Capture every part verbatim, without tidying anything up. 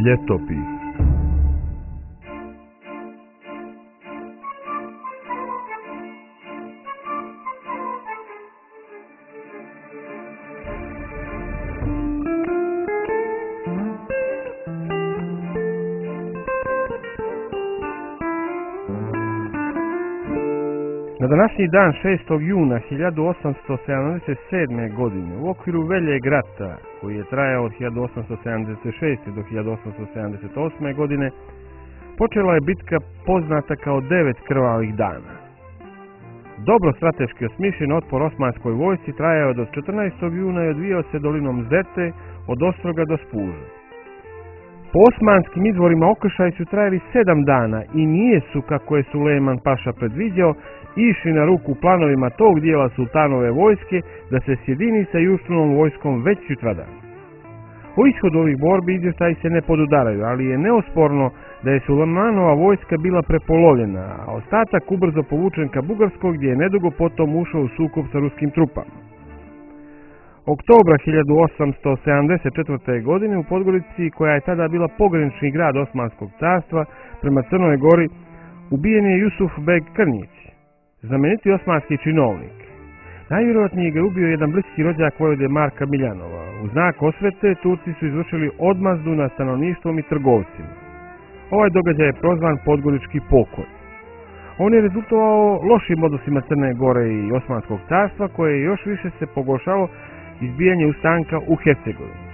Ljetopis. Na današnji dan šestog juna hiljadu osamsto sedamdeset sedme. godine u okviru Veljeg rata, koji je trajao od hiljadu osamsto sedamdeset šeste. do hiljadu osamsto sedamdeset osme. godine, počela je bitka poznata kao devet krvavih dana. Dobro strateški osmišljen otpor osmanskoj vojsci trajao je do četrnaestog juna i odvijao se dolinom Zete od Ostroga do Spuža. Po osmanskim izvorima okršaji su trajali sedam dana i nijesu, kako je Sulejman Paša predviđao, išli na ruku planovima tog dijela sultanove vojske da se sjedini sa Juštunom vojskom već sutradan. O ishodu ovih borbi izvještaji se ne podudaraju, ali je neosporno da je Sulejmanova vojska bila prepolovljena, a ostatak ubrzo povučen ka Bugarskoj, gdje je nedugo potom ušao u sukob sa ruskim trupama. Oktobra hiljadu osamsto sedamdeset četvrte. godine u Podgorici, koja je tada bila pogranični grad Osmanskog carstva prema Crnoj Gori, ubijen je Jusuf Beg Krnjić, znameniti osmanski činovnik. Najvjerojatnije ga je ubio jedan bliski rođak vojvode Marka Miljanova. U znak osvete Turci su izvršili odmazdu nad stanovništvom i trgovcima. Ovaj događaj je prozvan Podgorički pokolj. On je rezultovao lošim odnosima Crne Gore i Osmanskog carstva, koje je još više se pogoršalo izbijanje ustanka u Hercegovini.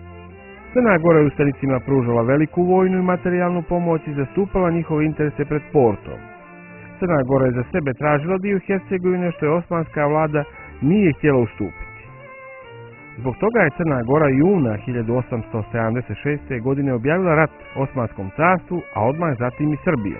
Crna Gora je ustanicima pružala veliku vojnu i materijalnu pomoć i zastupala njihove interese pred Portom. Crna Gora je za sebe tražila dio Hercegovine, što je osmanska vlada nije htjela ustupiti. Zbog toga je Crna Gora juna hiljadu osamsto sedamdeset šeste. godine objavila rat Osmanskom carstvu, a odmah zatim i Srbije.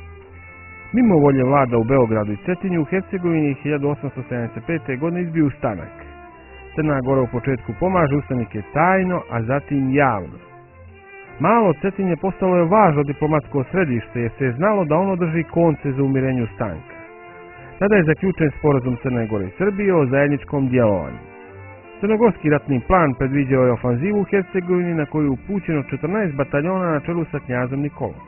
Mimo volje vlada u Beogradu i Cetinju, u Hercegovini hiljadu osamsto sedamdeset pete. godine izbio ustanak. Crna Gora u početku pomaže ustanike tajno, a zatim javno. Malo Cetinje postalo je važno diplomatsko središte, jer se je znalo da ono drži konce za umirenje ustanka. Tada je zaključen sporazum Crne Gore i Srbije o zajedničkom djelovanju. Crnogorski ratni plan predviđao je ofanzivu u Hercegovini, na koju je upućeno četrnaest bataljona na čelu sa knjazom Nikolom.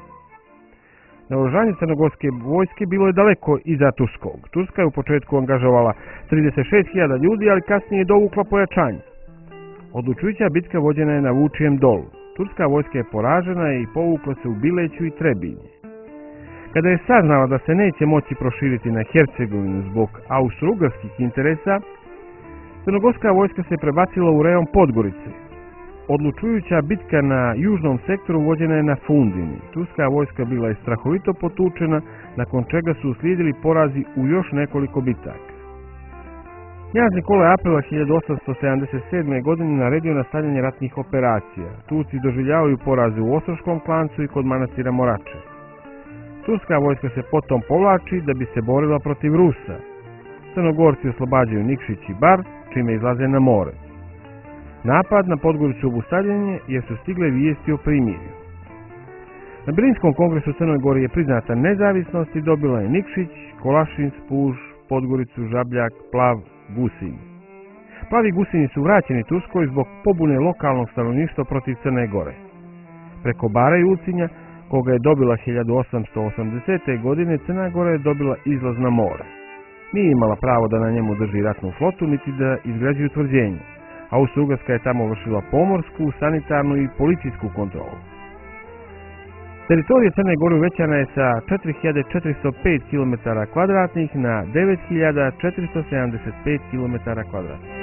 Naoružanje crnogorske vojske bilo je daleko iza turskog. Turska je u početku angažovala trideset šest hiljada ljudi, ali kasnije je dovukla pojačanje. Odlučujuća bitka vođena je na Vučijem dolu. Turska vojska je poražena i povukla se u Bileću i Trebinje. Kada je saznala da se neće moći proširiti na Hercegovinu zbog austro-ugarskih interesa, crnogorska vojska se prebacila u rejon Podgorice. Odlučujuća bitka na južnom sektoru vođena je na Fundini. Turska vojska bila je strahovito potučena, nakon čega su uslijedili porazi u još nekoliko bitaka. Knjaz Nikola je aprila hiljadu osamsto sedamdeset sedme. godine naredio nastavljanje ratnih operacija. Turci doživljavaju poraze u Ostroškom klancu i kod manastira Morače. Turska vojska se potom povlači da bi se borila protiv Rusa. Crnogorci oslobađaju Nikšić i Bar, čime izlaze na more. Napad na Podgoricu obustavljen jer su stigle vijesti o primirju. Na Berlinskom kongresu Crnoj Gori je priznata nezavisnost i dobila je Nikšić, Kolašin, Spuž, Podgoricu, Žabljak, Plav, Gusinj. Plavi Gusinji su vraćeni Turskoj zbog pobune lokalnog stanovništva protiv Crne Gore. Preko Bara i Ulcinja, koga je dobila hiljadu osamsto osamdesete. godine, Crna Gora je dobila izlaz na more. Nije imala pravo da na njemu drži ratnu flotu, niti da izgrađuju tvrđenje. Austro-Ugarska je tamo vršila pomorsku, sanitarnu i policijsku kontrolu. Teritorija Crne Gore uvećana je sa četiri hiljade četiristo pet kilometara kvadratnih na devet hiljada četiristo sedamdeset pet kilometara kvadratnih.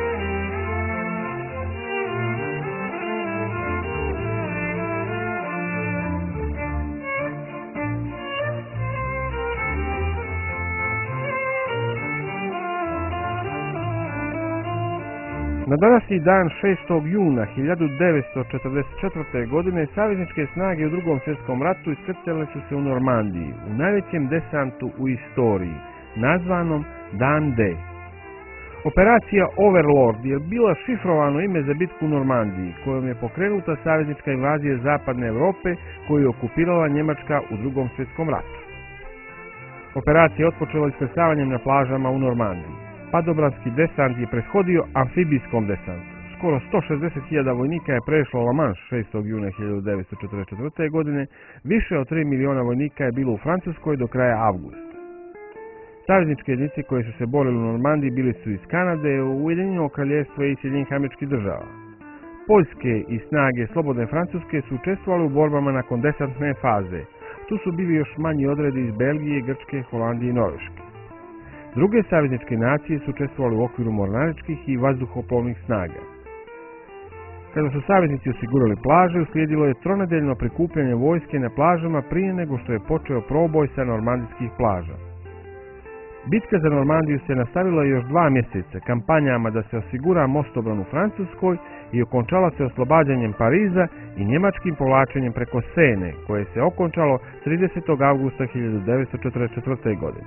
Na današnji dan šestog juna hiljadu devetsto četrdeset četvrte. godine savezničke snage u Drugom svjetskom ratu iskrcale su se u Normandiji, u najvećem desantu u istoriji, nazvanom Dan D. Operacija Overlord je bila šifrovano ime za bitku u Normandiji, kojom je pokrenuta saveznička invazija zapadne Europe, koju je okupirala Njemačka u Drugom svjetskom ratu. Operacija je otpočela iskrcavanjem na plažama u Normandiji. Padobranski desant je prethodio amfibijskom desantu. skoro sto šezdeset hiljada vojnika je prešlo La Manche šestog juna hiljadu devetsto četrdeset četvrte. godine, više od tri miliona vojnika je bilo u Francuskoj do kraja avgusta. Savezničke jedinice koje su se borili u Normandiji bili su iz Kanade, Ujedinjenog Kraljevstva i Sjedinjenih Američkih Država. Poljske i snage Slobodne Francuske su učestvovali u borbama nakon desantne faze. Tu su bili još manji odredi iz Belgije, Grčke, Holandije i Norveške. Druge savezničke nacije su učestvovali u okviru mornaričkih i vazduhoplovnih snaga. Kada su saveznici osigurali plaže, uslijedilo je tronedeljno prikupljanje vojske na plažama prije nego što je počeo proboj sa normandijskih plaža. Bitka za Normandiju se nastavila još dva mjeseca kampanjama da se osigura mostobran u Francuskoj i okončala se oslobađanjem Pariza i njemačkim povlačenjem preko Sene, koje se okončalo tridesetog avgusta hiljadu devetsto četrdeset četvrte. godine.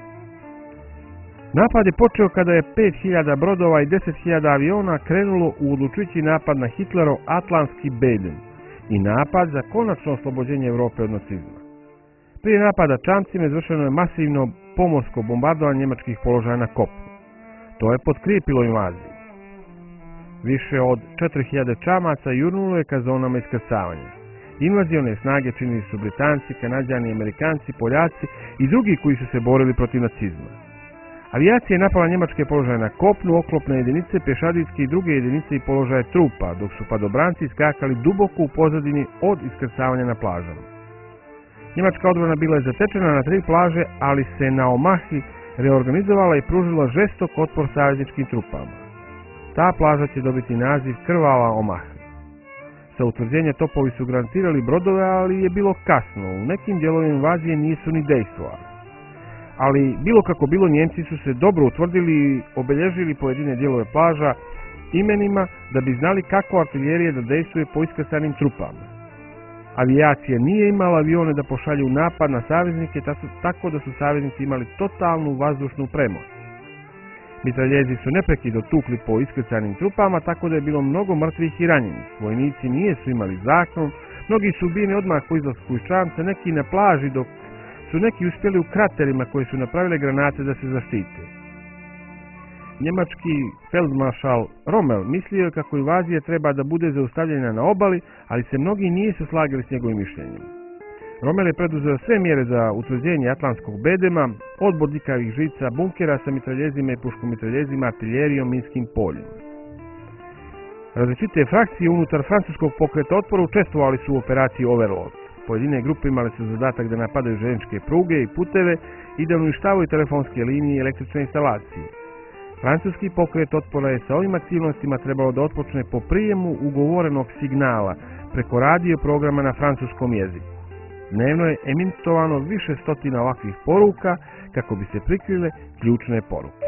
Napad je počeo kada je pet hiljada brodova i deset hiljada aviona krenulo u odlučujući napad na Hitlerov Atlantski Beden i napad za konačno oslobođenje Europe od nacizma. Prije napada čamcima izvršeno je masivno pomorsko bombardovanje njemačkih položaja na kopnu. To je potkrijepilo invaziju. Više od četiri hiljade čamaca jurnulo je ka zonama iskrcavanja. Invazione snage činili su Britanci, Kanađani, Amerikanci, Poljaci i drugi koji su se borili protiv nacizma. Avijacija je napala njemačke položaje na kopnu, oklopne jedinice, pješadijske i druge jedinice i položaje trupa, dok su padobranci skakali duboko u pozadini od iskrcavanja na plažama. Njemačka odbrana bila je zatečena na tri plaže, ali se na Omahi reorganizovala i pružila žestok otpor savezničkim trupama. Ta plaža će dobiti naziv Krvava Omaha. Sa utvrđenja topovi su grantirali brodove, ali je bilo kasno. U nekim dijelovima invazije nisu ni dejstvovali. Ali bilo kako bilo, Njemci su se dobro utvrdili i obilježili pojedine dijelove plaža imenima da bi znali kako artiljerija da dejstvuje po iskrcanim trupama. Avijacija nije imala avione da pošalju napad na saveznike, tako da su saveznici imali totalnu vazdušnu premoć. Mitraljezi su neprekidno tukli po iskrcanim trupama, tako da je bilo mnogo mrtvih i ranjenih. Vojnici nisu imali zaklon, mnogi su ubijeni odmah po izlasku iz čamca, neki na plaži, dok su neki uspjeli u kraterima koji su napravile granate da se zaštite. Njemački feldmaršal Rommel mislio je kako invazija treba da bude zaustavljena na obali, ali se mnogi nisu slagali s njegovim mišljenjem. Rommel je preduzeo sve mjere za utvrđenje Atlantskog bedema, od bodljikavih žica, bunkera sa mitraljezima i puškomitraljezima, artiljerijom, minskim poljima. Različite frakcije unutar francuskog pokreta otpora učestvovali su u operaciji Overlord. Pojedine grupe imale su zadatak da napadaju željezničke pruge i puteve i da uništavaju telefonske linije i električne instalacije. Francuski pokret otpora je sa ovim aktivnostima trebalo da otpočne po prijemu ugovorenog signala preko radio programa na francuskom jeziku. Dnevno je emitovano više stotina ovakvih poruka kako bi se prikrile ključne poruke.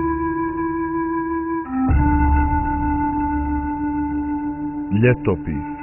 Ljetopis.